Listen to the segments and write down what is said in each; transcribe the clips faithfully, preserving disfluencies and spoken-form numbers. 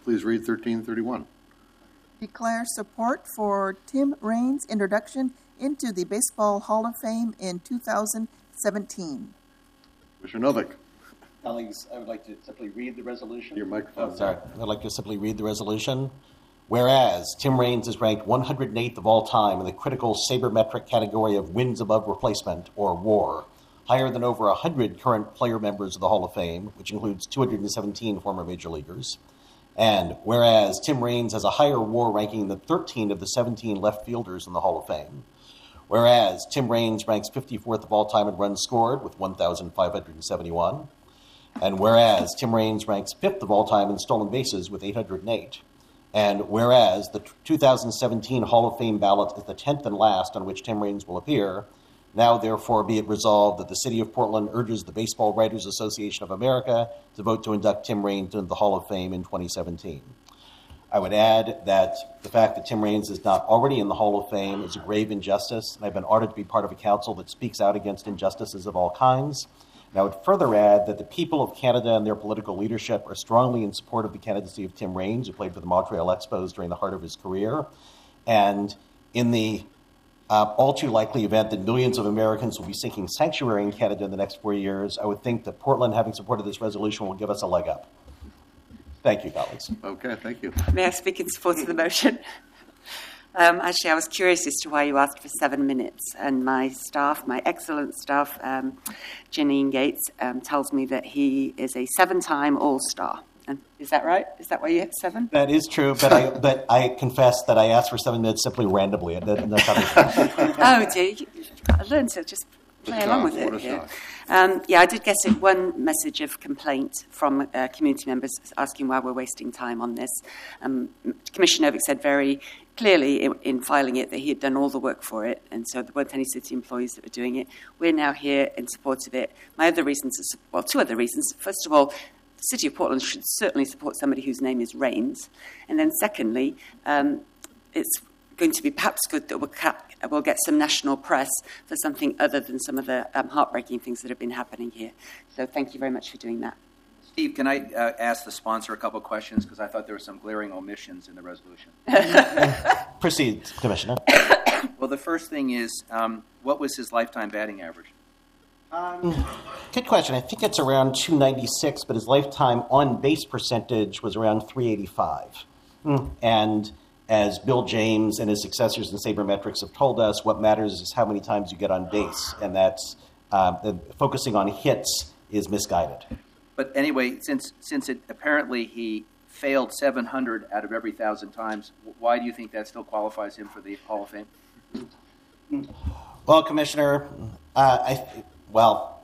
please read thirteen thirty-one. Declare support for Tim Raines' introduction into the Baseball Hall of Fame in two thousand seventeen. Commissioner Novick. Colleagues, I would like to simply read the resolution. Your microphone. Oh, sorry. I'd like to simply read the resolution. Whereas Tim Raines is ranked one hundred eighth of all time in the critical sabermetric category of wins above replacement, or WAR, higher than over one hundred current player members of the Hall of Fame, which includes two hundred seventeen former major leaguers. And whereas Tim Raines has a higher WAR ranking than thirteen of the seventeen left fielders in the Hall of Fame. Whereas Tim Raines ranks fifty-fourth of all time in runs scored with one thousand five hundred seventy-one. And whereas Tim Raines ranks fifth of all time in stolen bases with eight hundred eight. And whereas the two thousand seventeen Hall of Fame ballot is the tenth and last on which Tim Raines will appear, now therefore be it resolved that the City of Portland urges the Baseball Writers Association of America to vote to induct Tim Raines into the Hall of Fame in twenty seventeen. I would add that the fact that Tim Raines is not already in the Hall of Fame is a grave injustice, and I've been honored to be part of a council that speaks out against injustices of all kinds. And I would further add that the people of Canada and their political leadership are strongly in support of the candidacy of Tim Raines, who played for the Montreal Expos during the heart of his career. And in the uh, all too likely event that millions of Americans will be seeking sanctuary in Canada in the next four years, I would think that Portland, having supported this resolution, will give us a leg up. Thank you, colleagues. Okay, thank you. May I speak in support of the motion? Um, actually, I was curious as to why you asked for seven minutes, and my staff, my excellent staff, um, Janine Gates, um, tells me that he is a seven-time All-Star. And is that right? Is that why you have seven? That is true, but I but I confess that I asked for seven minutes simply randomly. Oh, dear. You've got to learn to just play along with it here. Um, yeah, I did get one message of complaint from uh, community members asking why we're wasting time on this. Um, Commissioner Novick said very clearly in, in filing it that he had done all the work for it, and so there weren't any city employees that were doing it. We're now here in support of it. My other reasons, are, well, two other reasons. First of all, the City of Portland should certainly support somebody whose name is Raines. And then secondly, um, it's going to be perhaps good that we'll, ca- we'll get some national press for something other than some of the um, heartbreaking things that have been happening here. So thank you very much for doing that. Steve, can I uh, ask the sponsor a couple of questions? Because I thought there were some glaring omissions in the resolution. Proceed, Commissioner. Well, the first thing is, um, what was his lifetime batting average? Um, good question. I think it's around two ninety-six, but his lifetime on-base percentage was around three eighty-five. Mm. And as Bill James and his successors in sabermetrics have told us, what matters is how many times you get on base, and that's uh, focusing on hits is misguided. But anyway, since since it apparently he failed seven hundred out of every thousand times, why do you think that still qualifies him for the Hall of Fame? Well, Commissioner, uh, I well,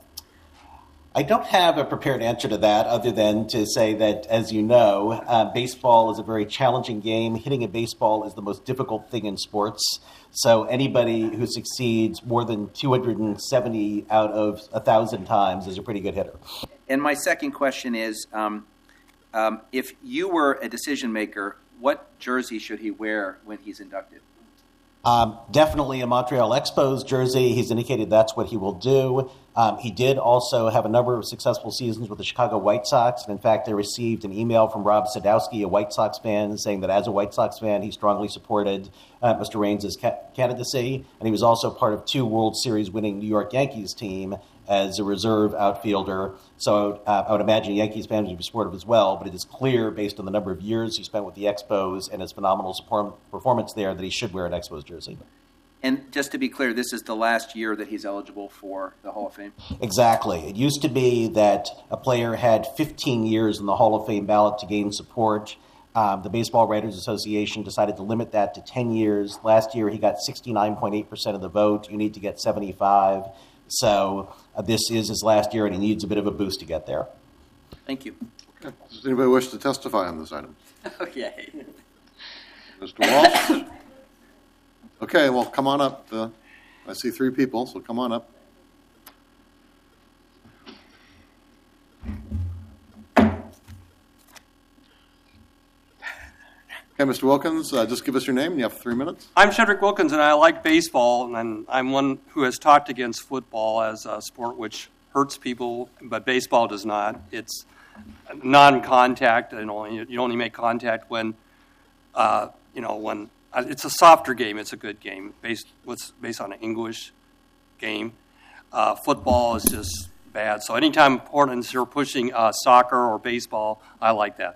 I don't have a prepared answer to that other than to say that, as you know, uh, baseball is a very challenging game. Hitting a baseball is the most difficult thing in sports. So anybody who succeeds more than two hundred seventy out of one thousand times is a pretty good hitter. And my second question is, um, um, if you were a decision maker, what jersey should he wear when he's inducted? Um, definitely a Montreal Expos jersey. He's indicated that's what he will do. Um, he did also have a number of successful seasons with the Chicago White Sox. And in fact, I received an email from Rob Sadowski, a White Sox fan, saying that as a White Sox fan, he strongly supported uh, Mister Raines' ca- candidacy. And he was also part of two World Series winning New York Yankees team as a reserve outfielder. So uh, I would imagine Yankees fans would be supportive as well, but it is clear based on the number of years he spent with the Expos and his phenomenal support, performance there that he should wear an Expos jersey. And just to be clear, this is the last year that he's eligible for the Hall of Fame? Exactly. It used to be that a player had fifteen years in the Hall of Fame ballot to gain support. Um, the Baseball Writers Association decided to limit that to ten years. Last year, he got sixty-nine point eight percent of the vote. You need to get seventy-five. So uh, this is his last year, and he needs a bit of a boost to get there. Thank you. Okay. Does anybody wish to testify on this item? Oh, yay. Mister Walsh? Okay, well, come on up. Uh, I see three people, so come on up. Okay, Mister Wilkins, uh, just give us your name, and you have three minutes. I'm Shedrick Wilkins, and I like baseball, and I'm one who has talked against football as a sport which hurts people, but baseball does not. It's non-contact, you know, you, you only make contact when, uh, you know, when uh, it's a softer game. It's a good game based what's based on an English game. Uh, football is just bad. So anytime Portland's here pushing uh, soccer or baseball, I like that.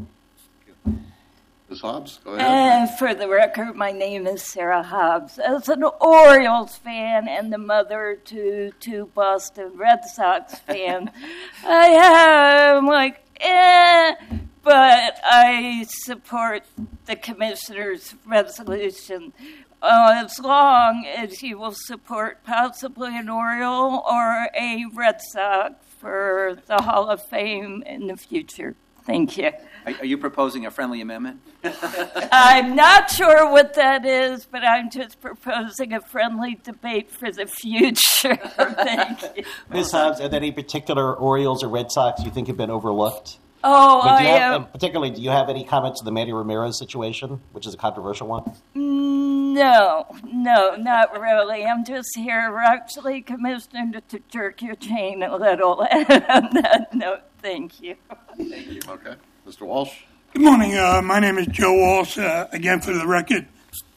Miz Hobbs, go ahead. Uh, for the record, my name is Sarah Hobbs. As an Orioles fan and the mother to two Boston Red Sox fans, I am like, eh, but I support the commissioner's resolution. Uh, as long as you will support possibly an Oriole or a Red Sox for the Hall of Fame in the future. Thank you. Are, are you proposing a friendly amendment? I'm not sure what that is, but I'm just proposing a friendly debate for the future. Thank you. Miz Hobbs, are there any particular Orioles or Red Sox you think have been overlooked? Oh, I mean, do you I have, am. um, particularly, do you have any comments on the Manny Ramirez situation, which is a controversial one? No, no, not really. I'm just here actually, Commissioner, to jerk your chain a little. On that note, thank you. Thank you. Okay. Mister Walsh? Good morning. Uh, my name is Joe Walsh. Uh, again, for the record,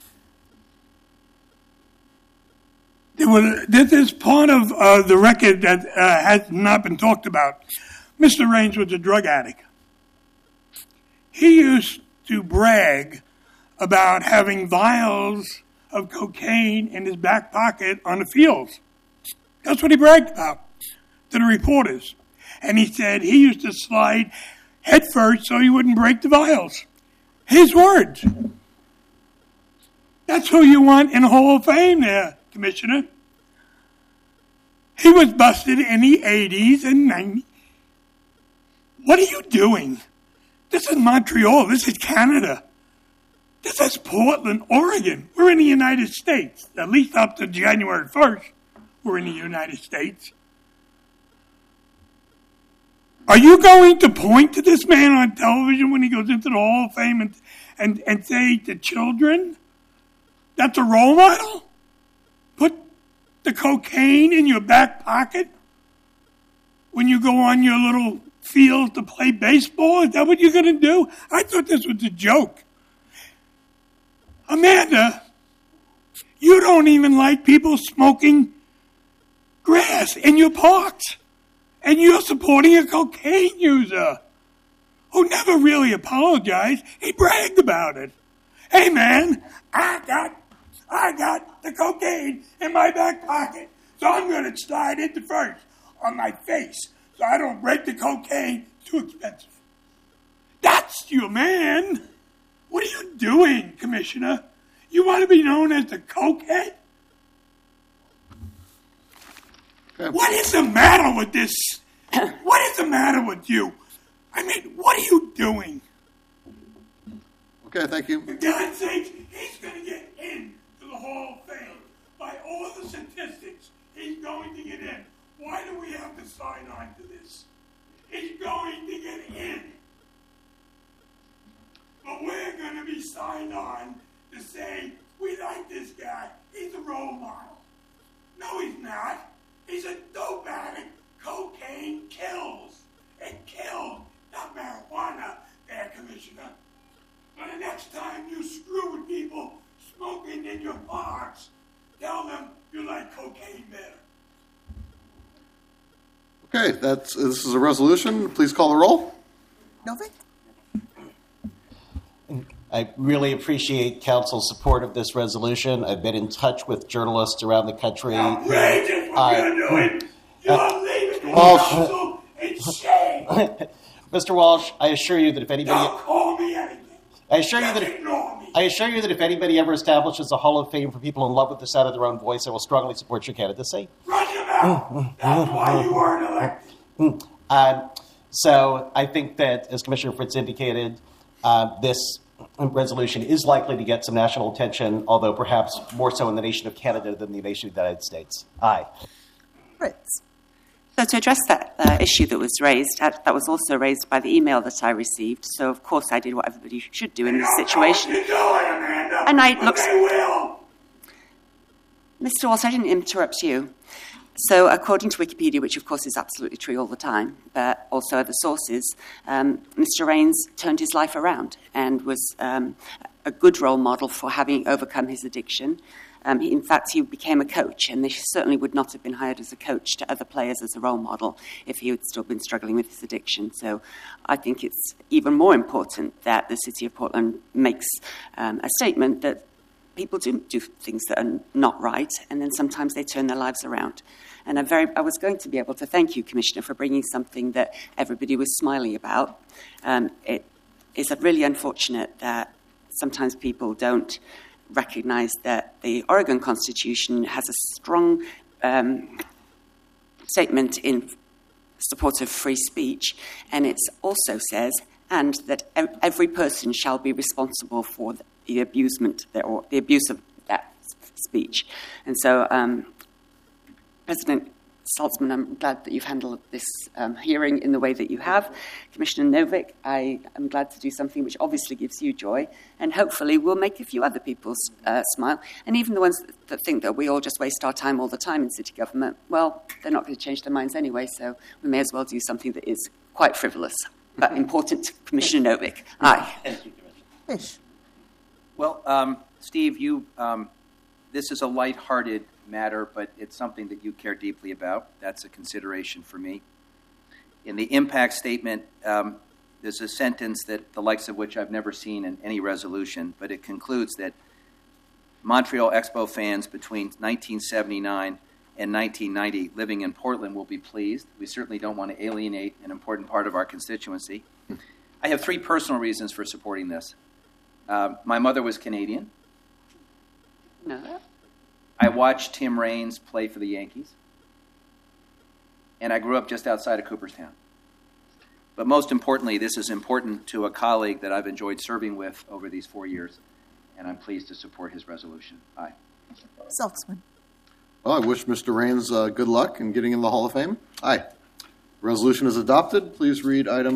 there was, this is part of uh, the record that uh, has not been talked about. Mister Raines was a drug addict. He used to brag about having vials of cocaine in his back pocket on the fields. That's what he bragged about to the reporters. And he said he used to slide head first so he wouldn't break the vials. His words. That's who you want in the Hall of Fame there, Commissioner. He was busted in the eighties and nineties. What are you doing? This is Montreal. This is Canada. This is Portland, Oregon. We're in the United States. At least up to January first, we're in the United States. Are you going to point to this man on television when he goes into the Hall of Fame and, and, and say to children, that's a role model? Put the cocaine in your back pocket when you go on your little field to play baseball? Is that what you're going to do? I thought this was a joke. Amanda, you don't even like people smoking grass in your parks. And you're supporting a cocaine user who never really apologized. He bragged about it. Hey, man, I got I got the cocaine in my back pocket, so I'm going to slide it first on my face so I don't break the cocaine. Too expensive. That's your man. What are you doing, Commissioner? You want to be known as the cokehead? Okay. What is the matter with this? What is the matter with you? I mean, what are you doing? Okay, thank you. For God's sake, he's going to get into the Hall of Fame. By all the statistics, he's going to get in. Why do we have to sign on to this? He's going to get in. But we're going to be signed on to say, we like this guy. He's a role model. No, he's not. He's a dope addict. Cocaine kills. It killed, not marijuana, there, Commissioner. But the next time you screw with people smoking in your parks, tell them you like cocaine better. Okay, that's this is a resolution. Please call the roll. Novick? I really appreciate council's support of this resolution. I've been in touch with journalists around the country. Outrageous what I- you're doing. You're leaving the Walsh. council in shame. Mister Walsh, I assure you that if anybody, Don't call me anything. I assure you that Just if, ignore me. I assure you that if anybody ever establishes a Hall of Fame for people in love with the sound of their own voice, I will strongly support your candidacy. Run your mouth. That's why you weren't elected. Um, so I think that, as Commissioner Fritz indicated, uh, this resolution is likely to get some national attention, although perhaps more so in the nation of Canada than the nation of the United States. Aye. Fritz? So to address that uh, issue that was raised, that, that was also raised by the email that I received. So, of course, I did what everybody should do in this situation. You're doing, Amanda. And I But look- they will. Mister Walsh, I didn't interrupt you. So according to Wikipedia, which of course is absolutely true all the time, but also other sources, um, Mister Rains turned his life around and was um, a good role model for having overcome his addiction. Um, he, in fact, he became a coach, and they certainly would not have been hired as a coach to other players as a role model if he had still been struggling with his addiction. So I think it's even more important that the City of Portland makes um, a statement that people do do things that are not right, and then sometimes they turn their lives around. And I'm very, I was going to be able to thank you, Commissioner, for bringing something that everybody was smiling about. Um, it is really unfortunate that sometimes people don't recognize that the Oregon Constitution has a strong um, statement in support of free speech, and it also says, and that every person shall be responsible for the abusement or the abuse of that speech. And so, um, President Saltzman, I'm glad that you've handled this um, hearing in the way that you have. Commissioner Novick, I am glad to do something which obviously gives you joy, and hopefully will make a few other people uh, smile. And even the ones that think that we all just waste our time all the time in city government, well, they're not going to change their minds anyway, so we may as well do something that is quite frivolous, but important to Commissioner Novick. Aye. Fish. Well, um, Steve, you um, this is a lighthearted matter, but it's something that you care deeply about. That's a consideration for me. In the impact statement, um, there's a sentence that the likes of which I've never seen in any resolution, but it concludes that Montreal Expo fans between nineteen seventy-nine and nineteen ninety living in Portland will be pleased. We certainly don't want to alienate an important part of our constituency. I have three personal reasons for supporting this. Uh, my mother was Canadian. No. I watched Tim Raines play for the Yankees. And I grew up just outside of Cooperstown. But most importantly, this is important to a colleague that I've enjoyed serving with over these four years, and I'm pleased to support his resolution. Aye. Saltzman. Well, I wish Mister Raines uh, good luck in getting in the Hall of Fame. Aye. Resolution is adopted. Please read item